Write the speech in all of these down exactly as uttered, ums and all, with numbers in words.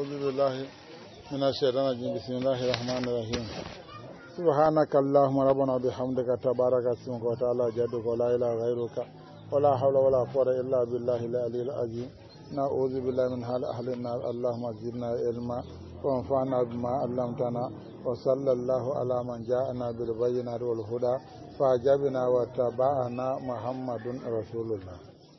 أعوذ بالله من الشيطان الرجيم بسم الله الرحمن الرحيم سبحانك اللهم ربنا وبحمدك تبارك اسمك وتعالى جدك ولا إله غيرك ولا حول ولا قوة إلا بالله العلي العظيم نعوذ بالله من حال أهل النار اللهم زدنا علما وانفعنا بما علمتنا وصلى الله على من جاءنا بالبينات والهدى فأجبنا واتبعنا محمد رسول الله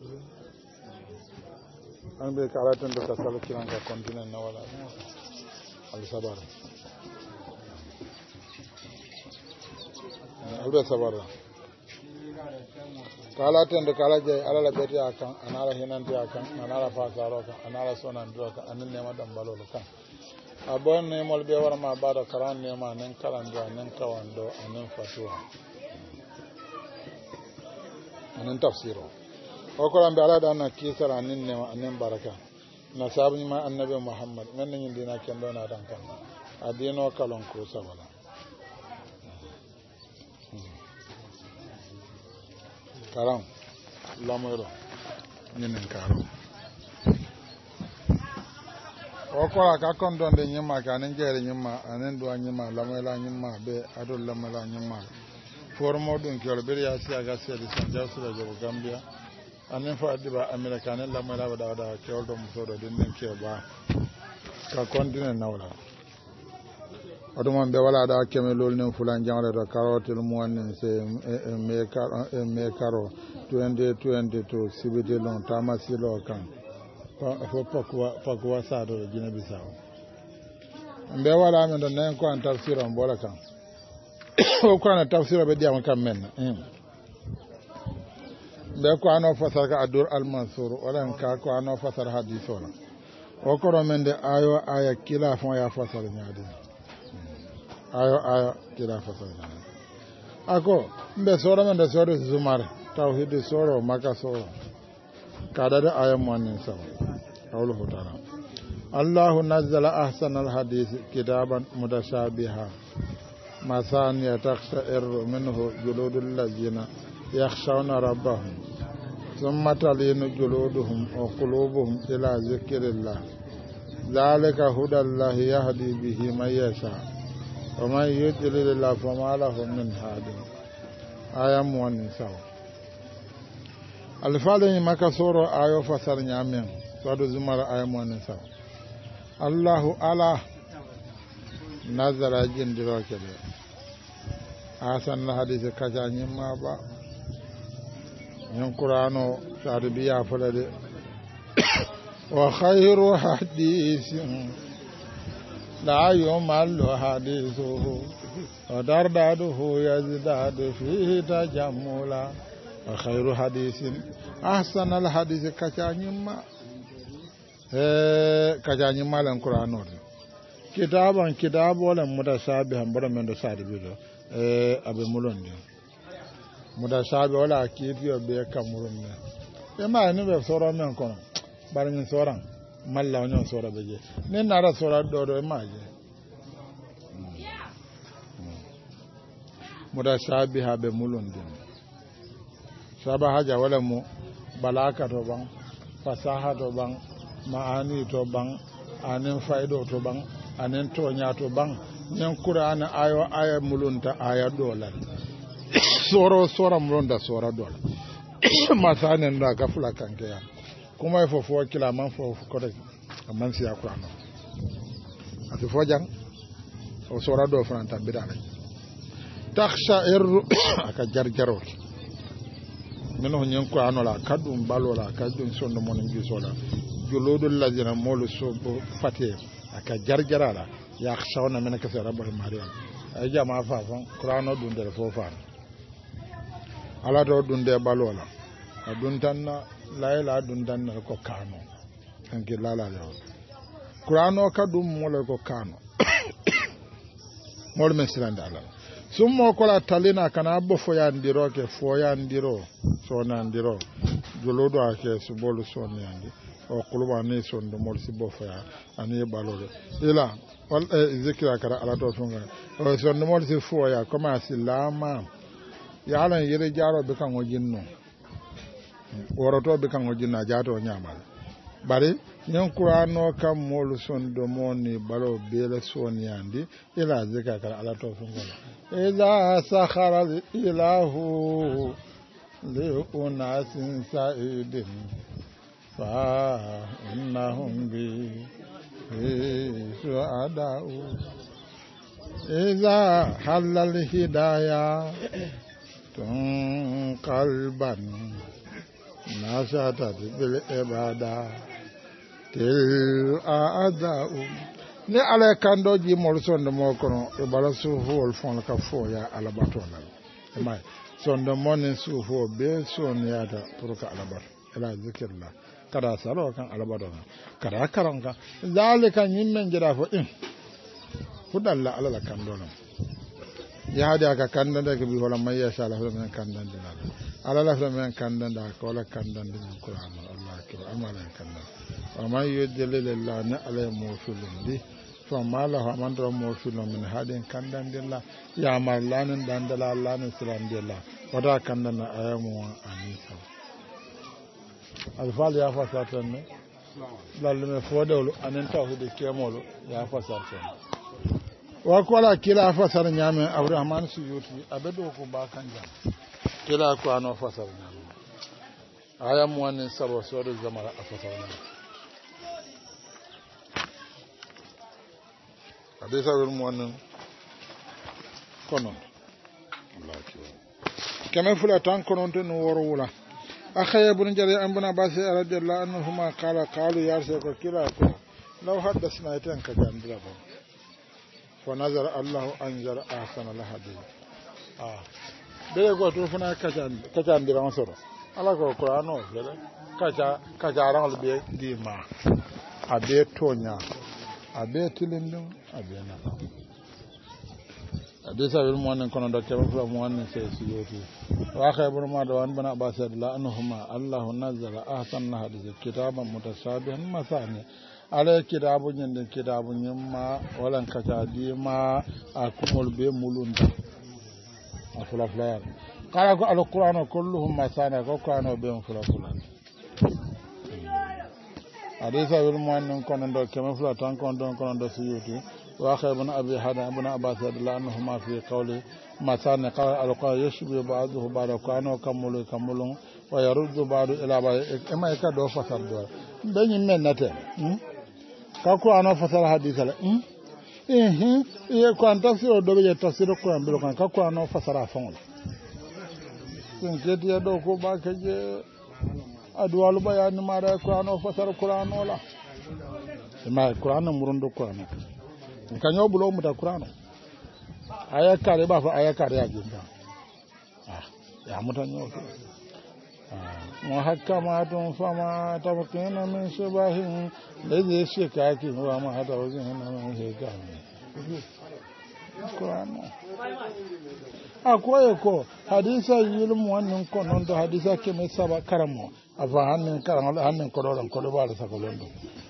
an bai karatun da ka salu kiran ka kontinan na wala al-sabar albe sabar kalatun da kalaje alala beti akan anala hinan ti akan anala fasaro kan anala sonan do kan anin ne madan balo kan abon ne mol be war ma bada karan ne ma nan karan do nan kawando anin fatuwa anin tafsiro o ko lambe ala dan na kisara nin ne anin baraka na sabu ma annabi muhammad men ni dina kendo na dan kan adino kalon ko sabala karam lamoro ninen karo o ko ka kon don de nyima ka nin jere nyima anen do nyima lamola nyima be adol lamola nyima formo dun ko be ya sia ga sia di san jasu de gambia anen fa diba americanen la mala wada da kewdo muso do din ke ba ka kontinen nawla aduma be wala da keme lol nen fulan jangale do karotel muwannen se me karo me karo twenty twenty-two sibite lon tamasilo kan fo pakwa pakwa sa do jina bisaw be wala men do nen ko an tafsiro mbola kan o ko an tafsiro be diam kan men be ko ano fasar ka adur al mansur wala ka ko ano fasar hadithu la o ko men de ayo aya kila fon ya fasar nyaade ayo ayo kila fasar nyaade ako mbe soro men de soro zumar tauhid soro maka soro kada da ayo monin sa qawlu ta'ala allah nazzala ahsana al hadith kitaban mutashabiha masaniya taqsha'ir minhu juludul ladina يخشون ربهم ثم تلين جلودهم وقلوبهم إلى ذكر الله ذلك هدى الله يهدي به من يشاء ومن يضلل الله فما له من هاد آية والنساء الفاظ ما كسور آية فسر نعمين سورة زمر آية والنساء الله على نزل جندروك أحسن الحديث كجاني ما با ين قرآنو شاربيا فلد وخير حديث لا يمل حديثه ودرداده يزداد فيه تجملا وخير حديث أحسن الحديث كجانيما كجانيما لن قرآنو كتابا كتاب ولا متشابها بلا من شاربيا أبي مولون muda sabe wala kifiyo be kamurun ne e ma ni be soro men kono bar min soran malla onyon soro beje ne nara soro do do ma je muda sabe ha be mulun din saba haja wala mu balaka to ban fasaha to ban maani to ban anen faido to ban anen to nya to ban nen qur'ana ayo aya mulunta aya dolan soro soro mronda soro dola masanen da gafula kanke ya kuma ifo fo kila man fo ko de man siya qur'ano ati fo jang o soro do franta bidala takhsha ir aka jarjaro mino nyen qur'ano la kadum balola kadum sonno mon ngi sola juludul ladina molu so faté aka jarjarala yakhshawna min kasara rabbul mariam ay jama fa fa qur'ano dun der fo fa ala do dunde balola adun tanna layla adun tanna ko kano anke lala yo qur'ano kadum mole ko kano mol mesranda ala summo ko la talina kana bo foyandiro ke foyandiro sonandiro jolodo ake subolu sonandi o kuluba ne sondo mol sibo foya ani balole ila wal zikra kara ala to songa o sondo mol si foya koma silama yalan yere jaro be kan wajinno woroto be kan wajinna jato nyamal bari nyen qur'ano kam molu son do moni balo bele soniyandi ila zika kala ala to fungola idha sakhara ilahu li unasin sa'idin fa innahum bi su'ada'u idha halal hidayah tun qalban nashatat bil ibada til a'da'u ni ala kando ji mol sonde mo kono e bala suufol fon ka fo ya ala batola e may sonde mon suufo be son yata pour ka ala bat ila zikirla kada salo kan ala batona kada karanka zalika nyimmen jira fo in fudalla ala la kando lam ya hadi aka kandanda ke bi wala may ya sha Allah men kandanda ala la men kandanda ko la kandanda Qur'an Allah ke amala kandanda wa may yudlilillah na ala mufilun bi fa mala man do mufilun min hadin kandandilla ya marlanin dandala Allah ne silandilla wada kandana ayamu anisa alfal ya fasatan ne lalle me fodawlu anen tawhid kemolo ya fasatan wa kola kila fasar nyame Abdurrahman Suyuti abedo ko ba kanja kila ko ano fasar nyame ayamu anen sabo so do zamara afasar hadisa wel mo nan kono kama fula tan kono to no woro wula akhay ibn jari ambuna basi radiyallahu anhuma qala qalu ya rasul kila ko law hadathna tan ka jandira ba fa nazara allah anzar ahsana la hadith ah be go to funa ka jan ka jandira masoro ala ko qur'ano fele kaja kaja ran be di ma abe tonya abe tilindum abe na hadisa wil mo nan kono dokke ba mo wan se siyoti wa khaybun ma do wan bana basad la anhuma allah nazzala ahsan hadith kitaban mutasabihan masani ala kitabu nyinde kitabu nyimma walan kaca di ma akumul be mulunda afula fula kala ko alquran kulluhum masana ko qur'ano be fula fula hadisa wil mo nan kono dokke ma fula tan kono don kono do siyoti واخر ابن ابي هذا ابن عباس رضي الله عنهما في قوله مثلا قال القى يشبه بعضه بعض كانوا كملوا كملوا ويرد بعض الى بعض اما يكاد فسر دور بين منته كاكو انا فسر حديث لا eh eh ko tafsir do be tafsir ko am be ko kako ana fasara fon sun ke dia do ko ba ke je adwalu bayan mara ko ana fasara qur'an wala ma qur'an murundo qur'an kanyo bulo mu da Qur'ano aya kare ba fa aya kare ya jinda ah ya mutanyo ah muhakkamatun fama tabqina min subahin ladhi shikaki wa ma hada wajhin min shikaki Qur'ano akoye ko hadisa yilmu wannan ko non do hadisa ke mai saba karamo afa hannen karam hannen ko do ko do ba da sakolondo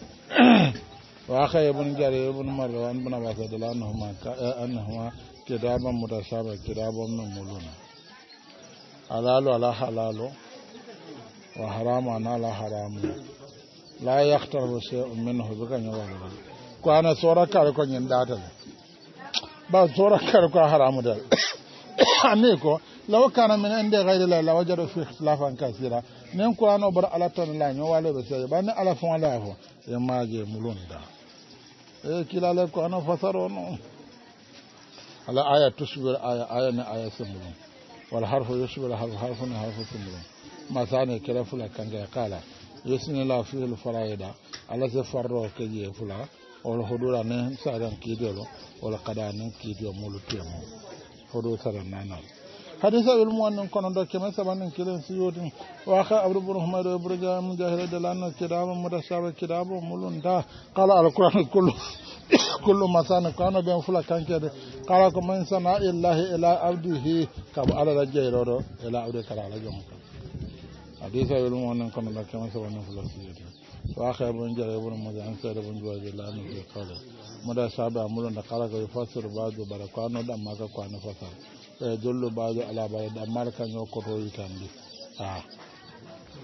واخي ابن جرير ابن مروان بن عباس رضي الله عنهما انهما كتابا متشابه كتاب مملون حلال على حلال وحرام على حرام لا يختلف شيء منه بكن يوالو ko ana sora kare ko nyin data ba sora kare ko haramu dal ane ko law kana min inde ghayri la la wajadu fi ikhtilafan kaseera nen qur'ano bar ala tan la nyo wale be sey ban ala fon la fo e maaje mulunda e kila le ko ana fasaro no ala aya tusbir aya aya na aya simulun wal harfu yusbir harfu harfu na harfu simulun masane kala fula kanga kala yusni la fi al faraida ala se farro ke je fula wala hudura ne sadan kidelo wala qadanin kidio mulutemo hodo sadan nana hadisa bil mu'annan kono do kema sabanin kilen siyodin wa kha abdu bin humayr ibn jam jahil dalana kidama mudashaba kidaba mulunda qala al qur'an kullu kullu masana kana ben fula kankede qala ko man sana illahi ila abdihi ka ala rajayro ila abdi kala la jom hadisa bil mu'annan kono do kema sabanin fula siyodin wa kha ibn jara ibn mudan sa ibn juwayr dalana qala mudashaba mulunda qala ko yafsir ba'du barakano da maka ko na fasar e dollo baajo ala baade da marka nyo ko to yitandi ah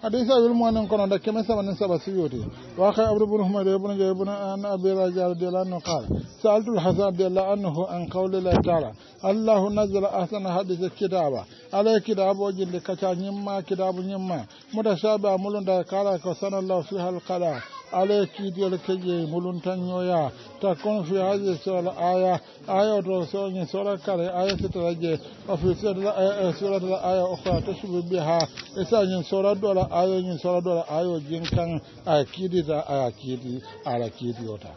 حديث أبي المؤمن كنا دكما سبعة سبعة سيوتي وأخي أبو بن حميد بن جابر بن أن أبي رجال رضي الله عنه قال سألت الحسن رضي الله عنه عن قول الله تعالى الله نزل أحسن حديث كتابا على كتاب وجل كتا نيما كتاب نيما متشابه مولون دا قال كسن الله فيها القلا على كيدي الكجي مولون تنيويا تكون في هذه السورة آية آية رسول سورة كاري آية ستراجي وفي سورة الآية أخرى تشبه بها إسا سورة دولا آية سورة دولا آية جنكان أكيدي دا أكيدي على كيدي وتا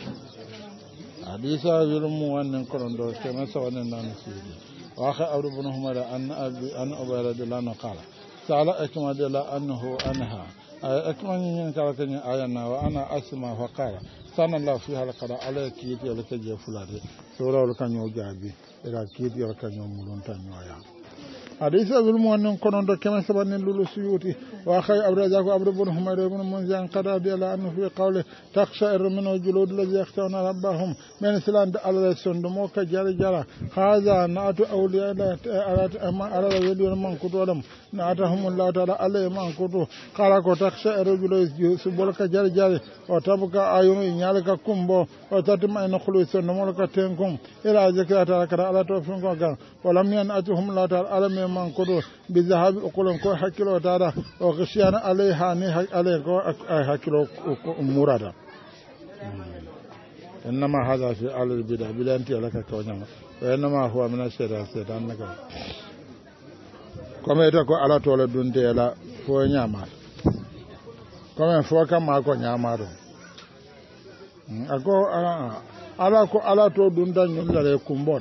حديث يرمو أن كرندو كما سوى نانسيدي وآخر أبو بن حميد أن أبي أن أبي رضي الله عنه قال سأل أكمل رضي الله عنه أنها أكمل من كلامي آيانا وأنا أسمع فقال سأل الله فيها القراء على كيدي على كجي فلادي سورة لكن يوجابي إلى كيدي لكن يوملون تنيويا حديث أبي المؤمن كنا كما سبنا لولو سيوتي وأخي أبو رزاق أبو بن حميد بن منذر قال رضي الله عنه في قوله تقشعر من الجلود الذي يخشون ربهم من سلام على الصندوق جرى جرى هذا نعت أولياء على الولي من كتولم نعتهم الله تعالى عليه من كتو قال تقشعر الجلود سبولك جرى جرى وتبقى عيون يالك كمبو وتتمعن خلوص النمولك تنكم إلى ذكرى تعالى على توفيقك ولم ينأتهم الله تعالى على man kodo bi zahabi ukulun ko hakilo dara o khishiyana alaiha ni alai ko hakilo murada innama hadha fi al bid'a bilanti alaka kawnyama wa innama huwa min ash-shaytan shaytan naka kome to ko ala to la dunde la fo nyama kome fo kam ma ko nyama do ako ala ko ala to dunda nyulla kumbot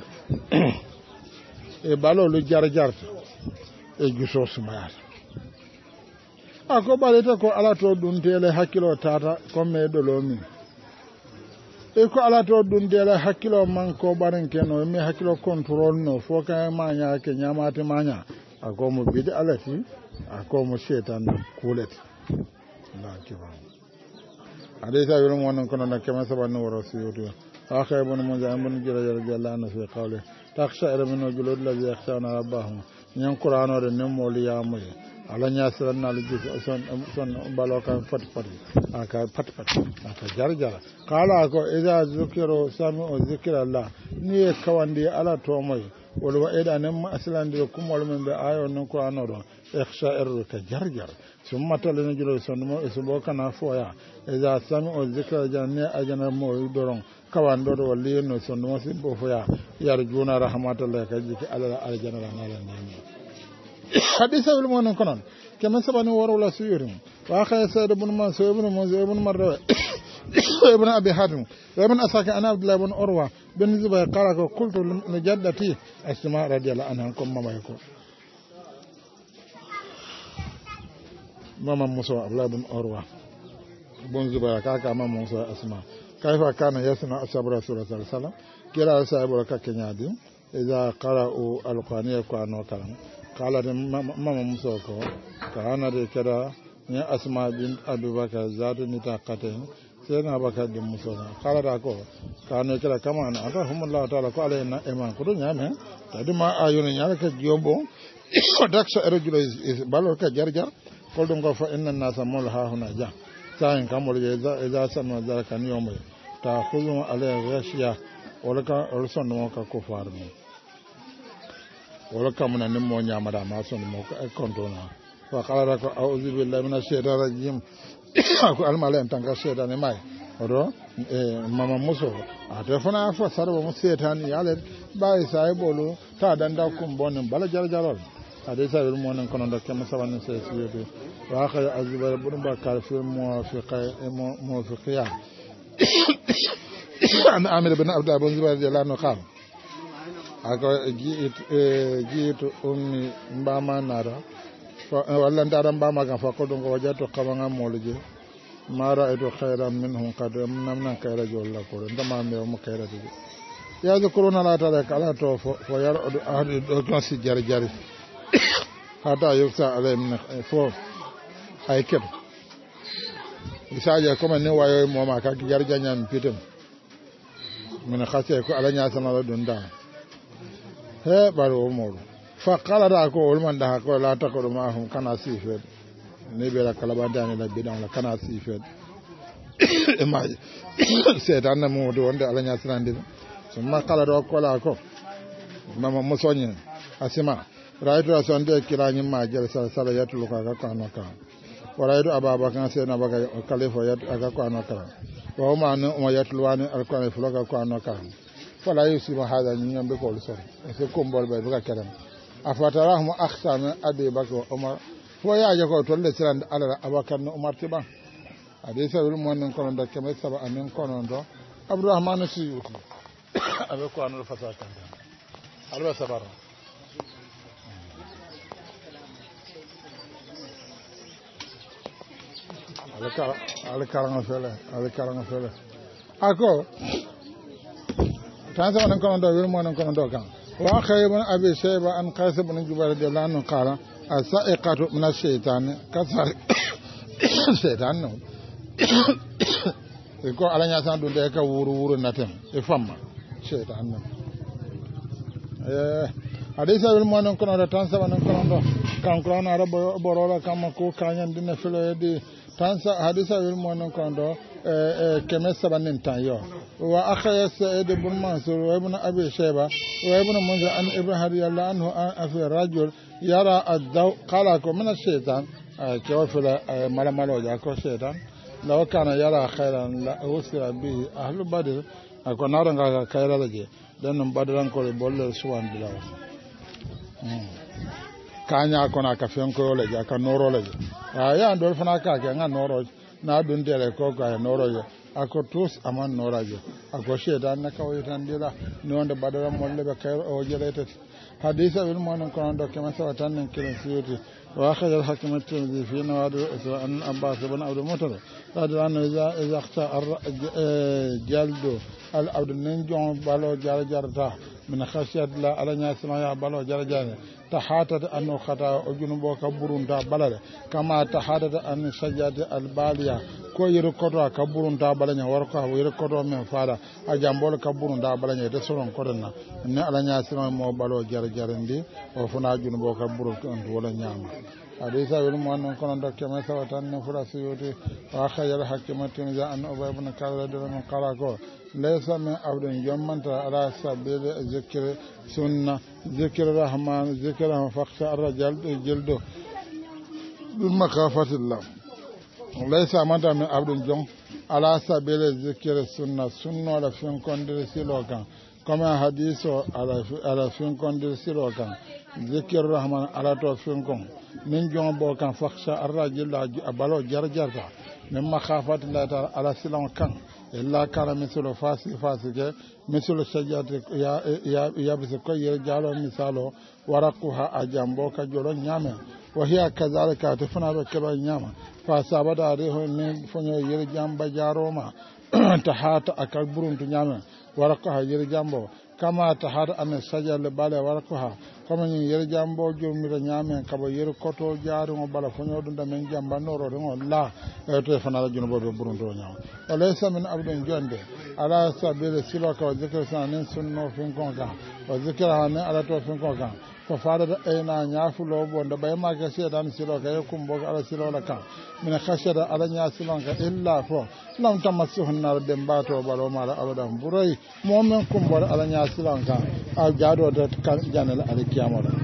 e balolu jar jarta e juso sumayata ako baleta ko ala to dun tele hakkilo tata comme do lo min e ko ala to dun tele hakkilo man ko baran keno mi hakkilo control no fo ka ma nya ke nyamate manya ako mo bidi alati ako mo shetan kulet la kiba hadisa yoro mon kono na kema sabanu woro siyutu akhay bon mo jambon jira jalla na fi qawli تخشى من الجلود الذي يخشون ربهم ñan qur'ano de nemo li yamoy ala nya salanna lu juf son son baloka fat fat aka fat fat aka jar jar kala ko idza zukiro sami o zikra allah ni kawandi ala to moy wala wa ida nem aslandi kum wala men be ayo non qur'ano do ikhsha ir ka jar jar summa talana julo son mo isbo kana foya idza sami o zikra janne ajana mo doron kawando do walli no son mo simbo foya yar juna rahmatullah ka jiki ala aljana la nala ni hadisa bil monon konon kama sabani wala suyurum wa khay sayyid ibn mansur ibn muzay ibn marra ibn abi hatim ibn asaka ana abdullah ibn urwa bin zubayr qala ko qultu li jaddati asma radiyallahu anha kom mama ko mama musa abdullah ibn urwa bin zubayr kaka mama musa asma kaifa kana yasna ashabu rasulullah sallallahu alaihi wasallam kila sahabu ka kenyadi idza qara'u alqur'ana ko anokalam kala de mama muso ko kana de kada ni asma bin abubakar zatu ni taqaten sena bakar de muso kala da ko kana kada kama na rahimullahu ta'ala ko alayna iman ko nyame tadi ma ayuna nyala ka jombo daksha rajul is balor ka jarjar ko dum ko fa inna nasa mulha huna ja sain kamol je za sama zalaka ni yomo ta khulu alay ghashiya wala ka olson mo ka ko farmi wala kamuna nim mo nyamada ma son mo ko e kontona wa qala ko a'udhu billahi minash shaitanir rajim ko almala en tanga shaitan mai odo e mama muso a telefona fa sarbo mo shaitan yale bay sai bolu ta danda kum bonin bala jar jarol hadisa bir mo nan kono dak kam sawan se siyebe wa kha azbar ibn bakar fi muwafiqa muwafiqiya an amir ibn abdullah ibn zubair radiyallahu anhu qala ako jiitu ummi mbama nara walla ndara mbama kan fa ko don ko wajato kabanga molje mara edo khairan minhum qad namna kayra jolla ko ndama me mo kayra de ya zikruna la ta kala to fo yar ahli do to si jar jar hata yuksa alay min fo ay keb isaja ko man ne wayo mo ma ka jar janyan pitem min khase ko alanya sama don da he baro moro fa qala da ko ulman da ko la ta ko ma hum kana sife ne be la kalaba dani la bidan la kana sife e ma setan na mo do wonde ala nya sirande so ma kala do ko la ko mama musonyi asima raitu asonde kiranyi ma jel sala sala yatul ka ka kana ka waraitu ababa kan se na baga kalifo yat aka ko anaka wa ma an umma yatul wani alquran fuloka ko anaka fala yusiba hada nyam be ko so se kombol be be ka keram afatarahum akhsama abi bakr umar fo ya je ko tolle sirande ala abakan umar tiba ade sa wil mon non kono do keme saba anen kono do abdurrahman siyuti abe ko anul fasaka alba sabara alka alkaranga fele alkaranga fele ako tanza anen kono do wil mon non kono do kan wa khayban abi shayba an qasib bin jubair de lanu qala asaiqatu min ash-shaytan kasar shaytan no ko ala nya san do de ka wuru wuru natem e famma shaytan no eh hadisa wil mon kono do tanza anen kono do kan kono arabo borola kam ko kanyan dina fele de tanza hadisa wil mon kono do eh keme sabanin tan yo wa akhaya sa'id ibn mansur wa ibn abi shayba wa ibn munzir an ibrahim radiyallahu anhu afi rajul yara ad-daw qala ko min ash-shaytan ko fala mala malo ja ko shaytan law kana yara khairan la usira bi ahlu badr ko naranga kayra je dan badran ko bolle suwan dilaw kanya ko na ka fen ko le ja ka noro le ya ndol fana ka ke nga noro na dun dele ko ga noro je ako tous aman noraje ako shedan na kawo tan dira ni wonde badara molle be kayro o jelete hadisa wil mon ko ndo kema sawa tan nen kiran siyoti wa akhadha al hakim at-tirmidhi fi nawadu an abbas ibn abd al-muttalib radiyallahu anhu iza iza khta jaldu al abd nen jon balo jar jarta min khashiyat la ala nya sama ya balo jar jar tahatat an khata o junubo ka burunda balale kama tahatat an sajjati al baliya ko yero koto ka burunda balanya war ko yero koto men fara a jambol ka burunda balanya de soron kodonna ne ala nya sama mo balo jar jarandi o funa junubo ka burunda wala nyama hadisa wil mo non kono dokke ma sawatan ne fura suyuti wa khayal hakimatin za an ubay ibn kala de man kala ko laysa min abdun jammanta ala sabil zikr sunna zikr rahman zikr faqsa ar-rajal jildu bil makafatillah laysa manta min abdun jom ala sabil zikr sunna sunna la fin kondir silokan kama hadiso ala ala fin kondir silokan zikr rahman ala to fin kon min jon bo kan fakhsha ar-rajul abalo jarjarta min makhafatillah ta'ala ala silon kan illa kana mislu fasi fasi ke mislu sajjati ya ya ya bisa ko yer jalo misalo waraquha ajambo ka jolo nyame wa hiya kadhalika tafana be keba nyama fa sabada reho ne fonyo yer jamba jaroma tahata akal buruntu nyame waraquha yer jambo kama tahata an sajjal bale waraquha kama ni yer jambo jomira nyame kaba yer koto jaaru mo bala fonyo dunda men jamba noro de la to fana la junubo be burunto nyama alaysa min abdun jonde ala sabil silaka wa zikra sanin sunno fin konka wa zikra hanen ala to fin konka ko faada ayna nyaafulo bonda bay ma ga sedan silaka yakum bo ala silala kan min khashada ala nya silaka illa fo lam tamassuhun nar dem bato balo mala abadan buray momen kum bo ala nya silaka a jaado de kan janal ala kiyamo da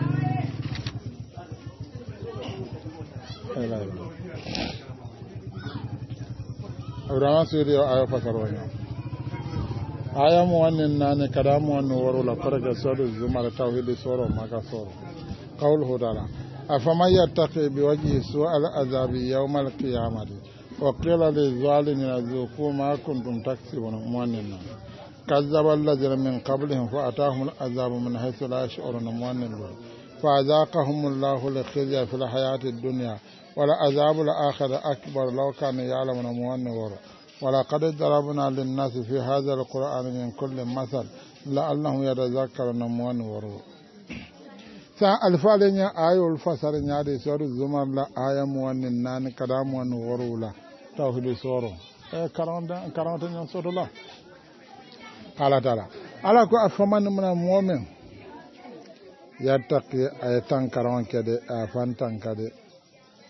Abraham suri ayo fasarwanya aya mu wannan nane kada mu wannan waro la faraga sadu zuma tauhid soro maka soro qaul hudala afama yattaqi biwajhi su'al azabi yawm al-qiyamati wa qila lil zalimin azuqu ma kuntum taksibun wannan kazzaba alladhina min qablihim fa atahum al-azabu min haythu la yash'urun wannan fa azaqahum Allahu al-khizya fil hayati ad-dunya wala azabul akhirah akbar law kana ya'lamuna mu'anna ولقد ضربنا للناس في هذا القرآن من كل مثل لعلهم يتذكرون وينورون sa alfalenya ayol fasar nyaade soru zumar la aya muwannin nan kada muwan warula tawhid soro e karanda karanta nyon sodo la ala tala ala ko afaman mun mu'min yattaqi ayatan karon kede afantan kade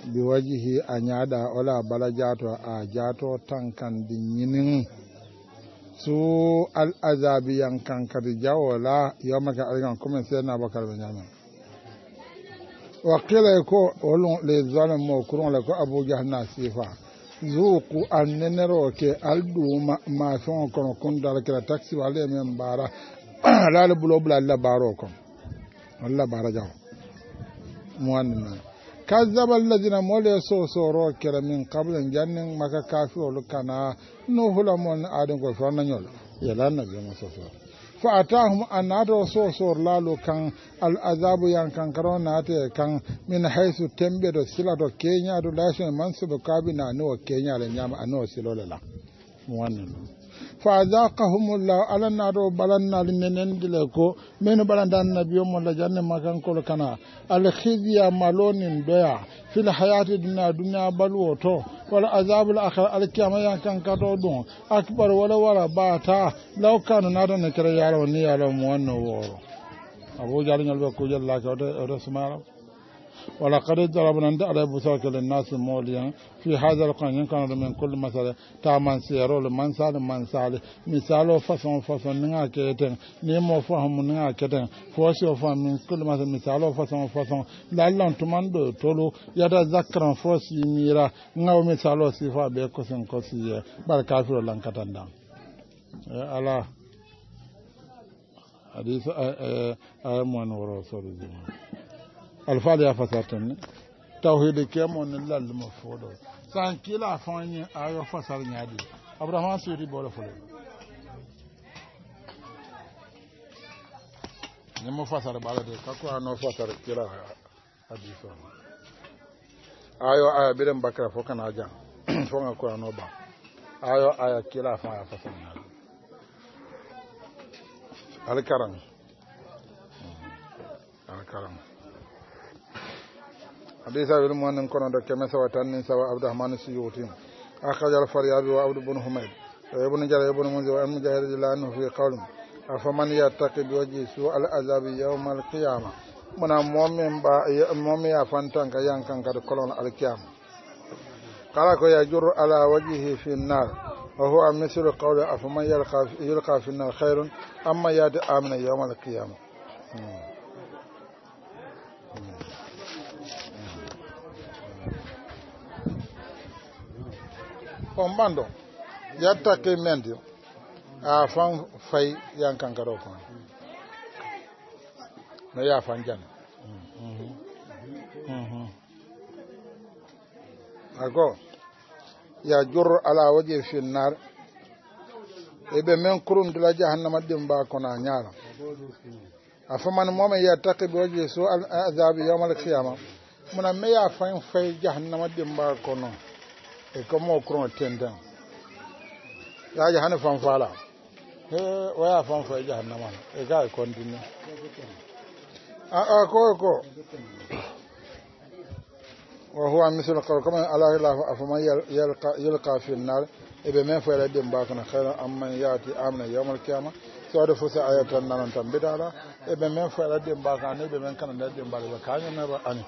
biwajihi a ñaada ola bala jaato a jaato tan kan di ñinin su al azabi yan kan kadi jawola yawmaka algan comme seydna aboubacar ɓe ñamen wa qila ko olon les zalem mo kuron le ko abou diah na sifa zuku an nenero ke alduma ma fon kono kundal kila taxi wala men bara laala bulo bula alla baro kon alla bara jaw muannina kazzaba alladhina mole so soro kera min qabla jannin maka kafirul kana nuhula mon adon ko fonna nyol yala nabi mo so so fa atahum anado so so lalo kan al azabu yan kan karona te kan min haythu tembe do silato kenya do lashe mansubu kabina no kenya le nyama ano silolela muannina fa azaqahumullahu ala nado balanna linen dileko men balanda nabiyo mo la janne makan ko kana al khizya malonin doya fil hayati dunya dunya balwoto wal azabul akhir al kiyama yan kan kato don akbar wala wala bata law kanu nado ne kare yaro ni yaro mo wonno woro abu jali nyal be ko jalla ko do sumara wala qad darabna anda ala busaka lin nas mawliyan fi hadha al qanun kana min kulli masala ta man siyaro le man sal man sal misalo façon façon nga keten ni mo fahamu nga keten fo so fam min kulli masala misalo façon façon lallan tumando tolo yada zakran fo si mira ngaw misalo sifa be ko sen ko si bar kafiro lan katanda ala hadith ay mo no rasul alfaal ya fasartan tawhid ke mon lal mo fodo san kila fanyi ayo fasar nyaadi abraham suri bolo folo ni mo fasar bala de kako ano fasar kila hadith ayo aya bidan bakara fo kana jan fo nga ko ano ba ayo aya kila fa ya fasar nyaadi alkaram alkaram حديث ابن مؤمن كون دك مسوا تن سوا عبد الرحمن السيوطي اخرج الفريابي وعبد بن حميد وابن جرير ابن منذر وابن مجاهد لانه في قول افمن يتقي بوجه سوء العذاب يوم القيامه من مؤمن با مؤمن يفانتان كيان كان كد كلون القيامه قال كو يجر على وجهه في النار وهو مثل قول افمن يلقى يلقى في النار خير اما يات امن يوم القيامه on bando yatta ke mendi a fan fay yankan karo ko no ya fan jan mhm mhm ago ya jurru ala waje fi nar ebe men kurun dula jahannama dimba ko na nyaara afaman moma yatta ke waje so al azab yawm al qiyamah muna me ya fan fay jahannama dimba ko no e como kron tenden ya ja hanu fan fala he waya fan fa jahannama e ga continue a a ko ko wa huwa misal qawl kama ala ilahu afama yalqa yalqa fi an-nar e be men fa la dem ba kana khayran amman yati amna yawm al-qiyamah so da fusa ayatan nan tan bidala e be men fa la dem ba kana be men kana dem ba ba kanya na ba ani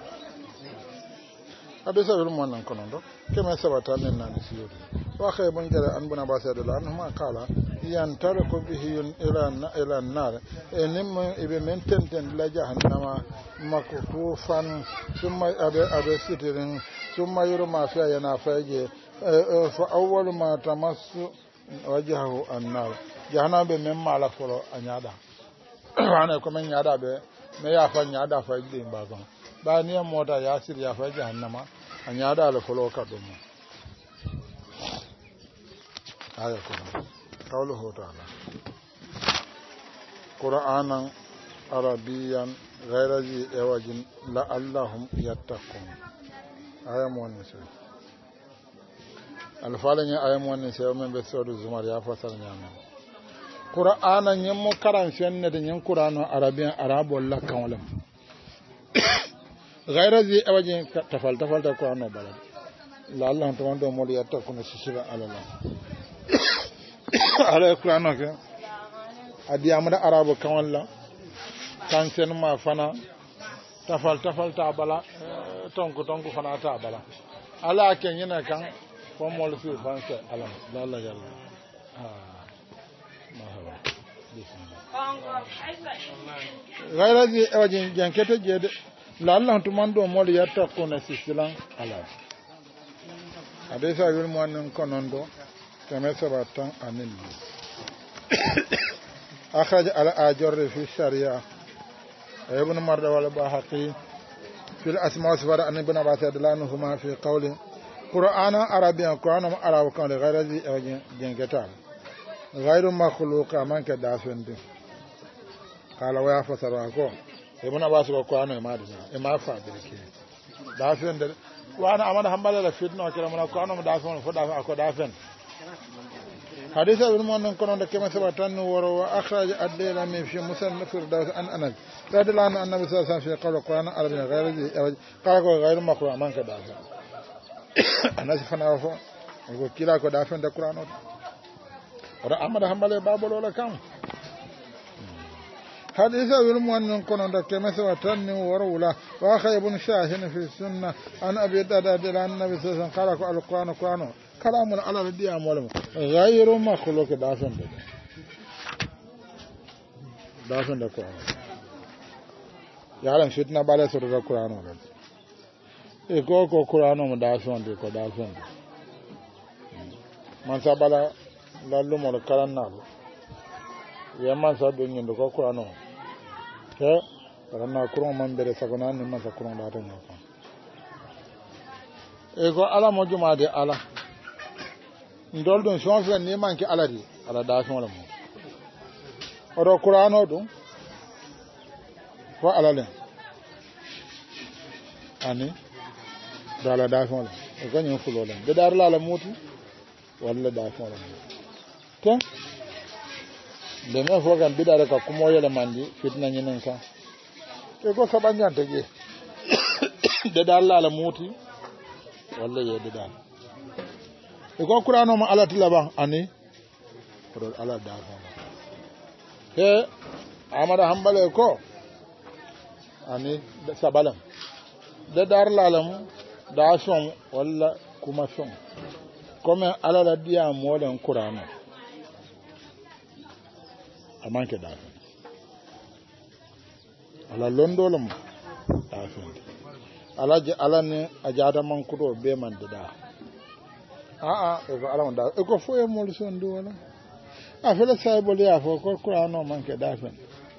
abisa bil mon nan kono do kema sabata nen nan siyori wa khay bun jara an buna basa do lan ma kala yan tarako bihi ila ila nar enim ibe men tenten la jahannama mako to fan summa abe abe sitirin summa yurma fa yana faje fa awwal ma tamassu wajhahu an-nar jahannama be men mala folo anyada ana ko men nyada be me ya fa nyada fa de mbagon ba ni mota ya sir ya fa jahannama anyada ala folo kadum aya ko qawluhu ta'ala qur'anan arabiyan ghayra zi awajin la'allahum yattaqun aya mo ne se al falanya aya mo ne se o men be sodu zumar ya fasal nyama qur'anan nyemmo karan fenne de nyen qur'ano arabiyan arabo la kanwala غير ذي أوجه تفعل تفعل تقول أنه بلد لا الله أنتم عندهم مولي يتكون سيسيرا على الله على القرآن كه أدي أمر أرابو كمان لا كان سينما فنا تفعل تفعل تابلا tonku tonku fana ta bala ala ke nyina kan fo mol fi fanse ala lalla yalla ha mahaba gaira ji ewajin jankete jede lalla to mando mol yatta ko na sisilan ala adesa wir mo anen konondo keme sabatan anil akhraj ala ajor fi sharia ibn marda wala bahaqi في الأسماء والصفات أن ابن عباس رضي الله عنهما في قوله قرآن عربي قرآن عربي كان غير جنكتال غير مخلوق من كدافن دي قال ويا فسروا ابن عباس قرآن ما دي ما فادرك دافن دي وانا امر حنبل الفتنه وكلام القرآن دافن فدافن اكو دافن حديث ابن من كون كما ثبتن ورو اخرج الديلمي في مسند فردوس ان انس رضي الله عنه النبي صلى الله عليه وسلم في قول القرآن العربي غير قال غير مخلوق من كدافن أنا سفنا فو يقول كلا كدا فين القرآن ورا أمر حنبل باب ولا كم حديث المؤمن كون كما ثبتن ورولا واخي ابن شاهين في السنة عن أبي الدرداء عن النبي صلى الله عليه وسلم قال القرآن القرآن كلام على الديا مولم غير مخلوق دافن دافن القرآن يعلم فتنة بالي سورة القرآن ولا iko ko Qur'ano mo da sonde ko da sonde man sabala lallu mo karannalo ya man sa do nyindo ko Qur'ano ke karanna Qur'an man bere sagona ni man sa Qur'an da tan ko e ko ala mo juma de ala ndol don sonfe ni man ki ala di ala da son la mo oro Qur'ano do ko ala le ani dala da fon la ko ñu fulo la de dar la la muti wala da fon la ke de me fo gan bidare ka kumo yele mandi fitna ñinen ka e ko sabanyante je de dar la la muti wala ye de dar e ko qur'ano ma ala tilaba ani ko ala da fon la ke amara hambale ko ani sabalam de dar la la mu da son wala kuma son comme ala la dia molen qur'an amanke da ala londolam da son ala je ala ne ajada man kudo be man da a a e ko ala da e ko fo e mol son do wala a fele say bol ya fo ko qur'an manke da son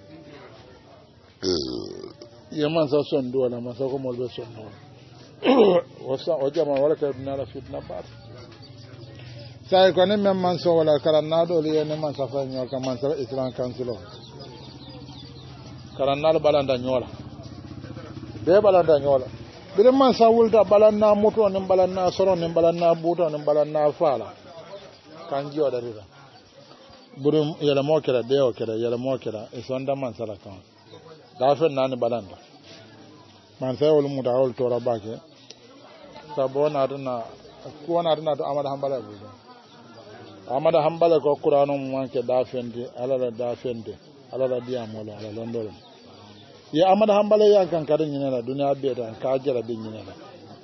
ye man sa son do wala man sa ko mol be son do wasa ojama wala ka ibn ala fitna bat sai ko ne men man so wala karanna do le ne man sa fa nyo ka man sa islam kansilo karanna balanda nyola be balanda nyola bi man sa wulta balanna moto ne balanna soro ne balanna buto ne balanna fala kan jiyo da rira burum yala mo kera de o kera yala mo kera e sonda man sala kan da fe nani balanda man sa wol mu da wol tora bake sabona dana ko na dana to amada hambala bu amada hambala ko qur'ano mo manke da fende ala la da fende ala la dia mo la ala londol ya amada hambala ya kan kadin ni la duniya be da ka jara bin ni la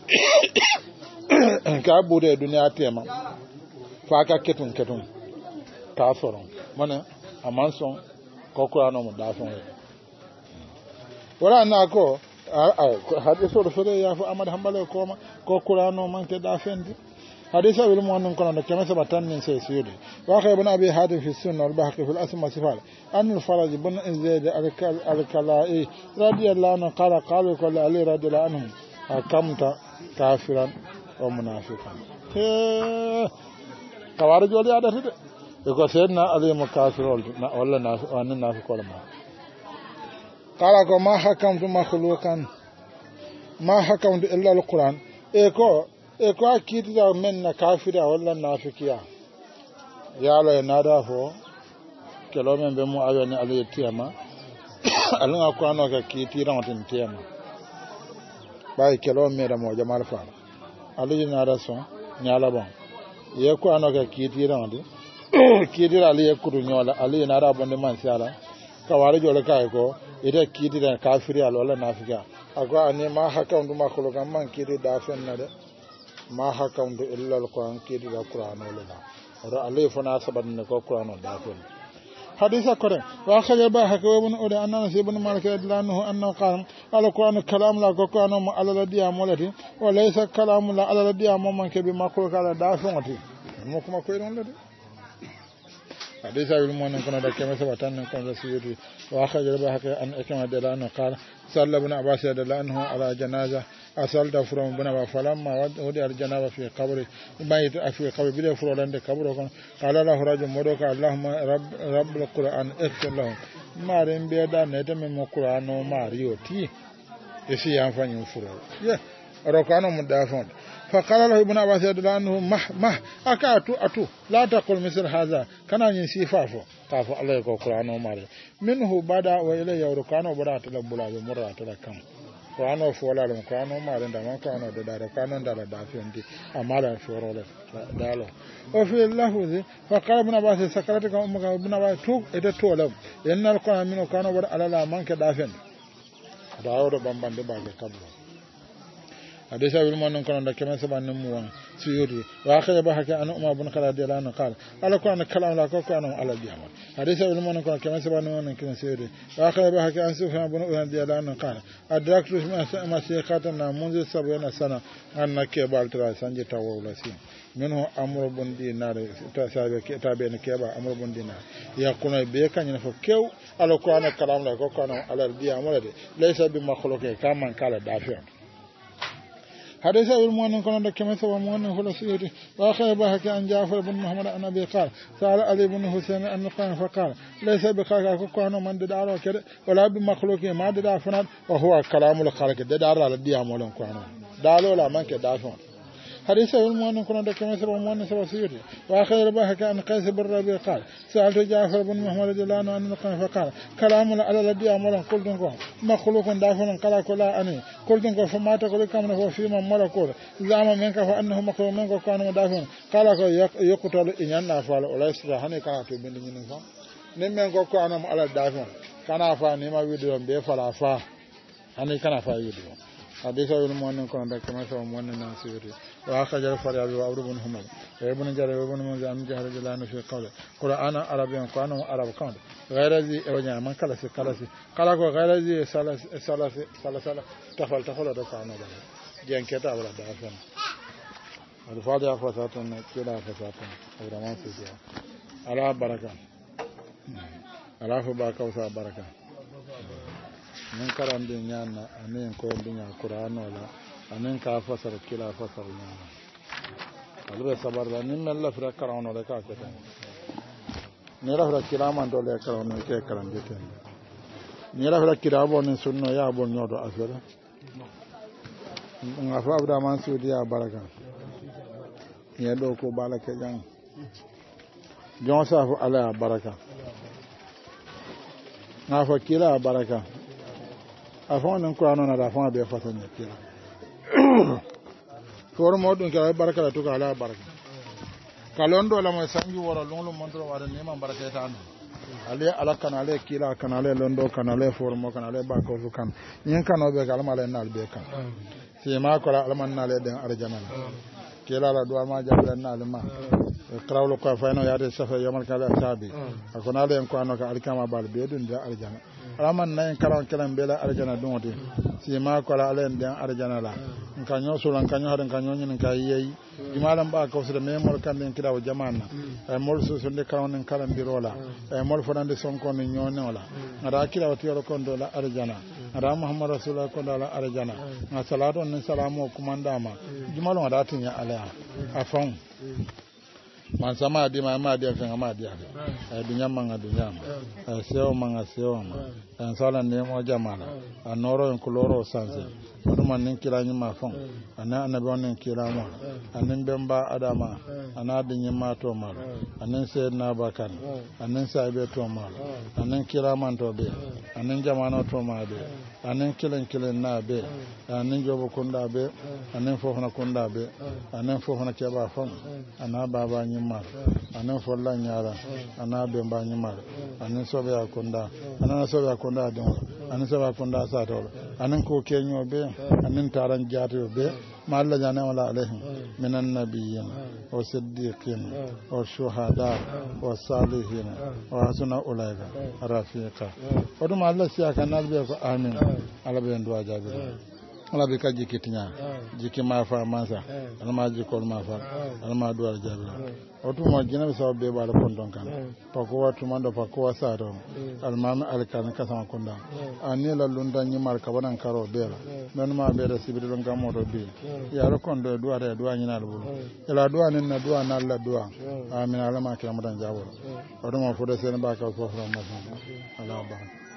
ka bude duniya tema fa ka ketun ketun ta soron mana amanson ko qur'ano mo da fende wala na ko hadiso do fere ya fu amad hambale ko ma ko qur'ano man ke da fendi hadisa wil mo non kono kema sabatan min sai suyudi wa khay ibn abi hadim fi sunna wal bahqi fi al asma sifal an al faraj ibn zaid al kalai radiyallahu anhu qala qala qala ali radiyallahu anhu akamta kafiran wa munafiqan tawar jodi ada tide e ko sedna ali mo kafirol na wala na wannan nafiqol ma qala ko ma hakamtu makhluqan ma hakamtu illa alquran e ko e ko akida men na kafira wala nafikiya ya la nada fo kelo men be mu awani ali tiyama alanga ko ano ka kiti ran tiyama bay kelo me da mo jamal fa ali nada son nyala bon ye ko ano ka kiti ran di kiti ali yakuru nyola ali nada bonde man sala kawari jole kay ko ida kidira kafiri al wala nafika ako ani ma hakandu makolo kam man kidi da fenna de ma hakandu illa alquran kidi da qur'an wala da ora alay fana sabanne ko qur'an da fenna hadisa kore wa khaya ba hakaw ibn uda anna ibn malik radhiyallahu anhu qala alquran kalam la ko qur'an mo ala diya molati wa laysa kalam la ala diya mo man ke bi makolo kala da fenati mo kuma ko non la de hadisa ibn mu'min kana da kema sabatan kan rasulullahi wa khaya ba hakaw an ikma da lana qala صلى ابن عباس رضي الله عنه على جنازة أصلت فرم بن عباس فلما وضع الجنازة في قبر ميت في قبر بلا فرولان قبره قال له رجل مدوك اللهم رب رب القرآن اغفر لهم ما رين بيدا نتم من القرآن وما ريوتي يسي ينفعني فرول يه ركانه مدافعون فقال له ابن عباس رضي الله عنه مه مه أكاتو أتو لا تقول مثل هذا كان ينسي فافو كافو الله يقول القرآن وماري منه بدا وإليه يوركان وبدا تلبلا بمرة تلكم القرآن وفولا لهم القرآن وماري دمان كانوا دار القرآن دار دافين دي أمالا فورول دالو وفي اللفظ فقال ابن عباس سكرتك أمك ابن عباس توك إذا تولم إن القرآن منه كانوا بدا على لا منك دافين داود بمبان دي باقي قبله حديث ابن من كان ده كما سبان نمو سيودي واخر بحكي ان عمر بن خالد رضي الله عنه قال على كان كلام لا كان على الجامع حديث ابن من كان كما سبان نمو كان سيودي واخر بحكي ان سفيان بن رضي الله عنه قال ادركت ما سيقاتنا منذ سبعين سنه ان كبال ترى سنجي تاولا سين منه امر بن دينار تسابي تابين كبا امر بن دينار يكون بيكا نفكيو على كان كلام لا كان على الجامع ليس بمخلوق كما قال دافع حديث أبي المؤمن كان عندك كما سوى المؤمن فلسيته وآخر بحك عن جعفر بن محمد عن أبي قال سأل علي بن حسين أن القرآن فقال ليس بخلق كونه من ددار وكذا ولا بمخلوق ما ددار فناد وهو كلام الخالق ددار على الديام ولا كونه دالو لا من كدافون حديث المؤمن كان عندك كما سوى المؤمن فلسيته وآخر بحك عن قيس بن ربيع قال سألت جعفر بن محمد رضي الله عنه عن القرآن فقال كلام على الديام ولا قلت لكم مخلوق دافون قال كلا أني قلت لكم فما تقول كم هو فيما ملكول زعم منك فأنه مخلوق منك كان مدافون قال يقتل إن ينفعل ولا يستطيع أن يكون في بين منهم نمن ko ko anam ala dafon kana fa ni ma video be fala fa ani kana fa video hadisa ibn mu'min ko ndak kama so mu'min nan sirri wa khajal farabi wa abdu ibn humad ibn jarir ibn muzam jahar jalana fi qawli qur'ana arabiyan qanu arab kan ghayrazi ewanya man kala si kala si kala ko ghayrazi salas salas salas tafal tafal da kana da gen keta wala da afan al fadiha fasatun kila fasatun awraman si ala baraka ala fa ba kausa baraka min karande nyaana anen ko ndinya qur'an wala anen ka fasara kila fasara nyaana albe sabar la nin la fra karawno le ka ko tan ni la fra kila man do le karawno ke karande ten ni la fra kila bo ni sunno ya bo nyodo afere nga fa abda man sudiya baraka ya do ko balake jang jon sa fu ala baraka nga fa kila baraka afon nan qur'ano na da afon be fatan ne kila for modun kala baraka la to kala baraka kalon do la mo sangi woro lolu mon do wara ne man baraka ta no ale ala kanale kila kanale londo kanale for mo kanale ba ko kan yin kano be kala mala nal be kan si ma ko la alman nale den arjana kila la do ma jabla nal ma krawlo ko fayno yaade safa yamal kala sabi akona le ko anoka alkama bal be dun da arjana alaman nan karan kalan bela arjana don wote si ma ko la alen den arjana la kan nyo sulan kan nyo hadan kan nyo nyin kai yayi jimalan ba ko so de memol kan den kidaw jamana ay mol so so de karan den kalan birola ay mol fodande son kon nyo nola ngara kidaw tiyo kon do la arjana ngara muhammad rasulullah kon do la arjana na salatu on salamu kumandama jimalon ada tin ya ala afon man sama di ma ma di afin ma di afin ay dunya manga dunya ay seo manga seo ma en sala ne mo jamala anoro en koloro sanse dum man nin kila nyima fon ana anabi onen kila mo anin bemba adama ana di nyima to mal anin sayyidina bakar anin sahibe to mal anin kila man to be anin jamana to ma be anin kilen kilen na be anin jobo kunda be anin fofana kunda be anin fofana keba fam ana baba nyimar anin folla nyara ana be mba nyimar anin sobe akunda anan sobe akunda don anin sobe akunda sa to anin ko kenyo be anin taran jaato be ma Allah jana wala alaihim minan nabiyyin wa siddiqin wa shuhada wa salihin wa hasuna ulaika rafiqa oduma Allah siya kanal be ko amin ala be ndo ajabi ala be kaji kitinya jiki ma fa mansa ala ma jikol ma fa ala ma do ajabi otuma jina so be bala kondon kan pako watu mando pako wasaro almama alkan kasama konda anila lunda nyimar kabanan karo bela non ma be resibidon gamoto be ya ro kondo do ara do anyina lu ila do anin na do analla do amin ala ma kamadan jabo oduma fodo sen ba ka fofro ma ala ba